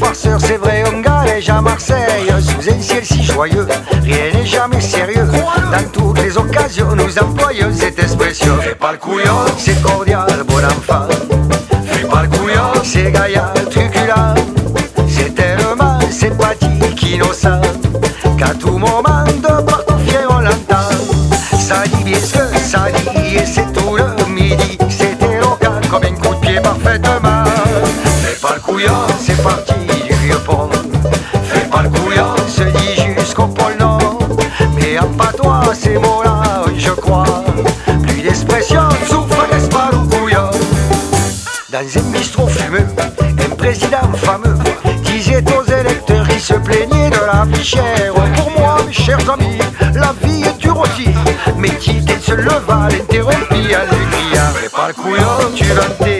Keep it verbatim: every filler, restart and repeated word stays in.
farceur, c'est vrai, on galège à Marseille. Sous un ciel si joyeux, rien n'est jamais sérieux. Dans toutes les occasions, nous employons cette expression. Fais pas le couillon, c'est cordial, bon enfant. Fais pas le couillon, c'est gaillard, truculent. C'est tellement sympathique, innocent, qu'à tout moment, de partout fier, on l'entend. Ça dit bien ce que ça dit, et c'est tout le midi. C'est éloquent comme un coup de pied parfaitement. Fais pas le couillon, c'est parti du vieux pont. Fais pas le couillon, se dit jusqu'au pôle Nord. Mais en patois, ces mots-là, je crois, plus d'expression, souffre, n'est-ce pas le couillon? Dans un bistrot fumeux, un président fameux disait aux électeurs qui se plaignaient de la vie chère: pour moi, mes chers amis, la vie est dure aussi. Mais qui, dès se leva, l'interrompit en lui criant: fais pas le couillon, tu vas te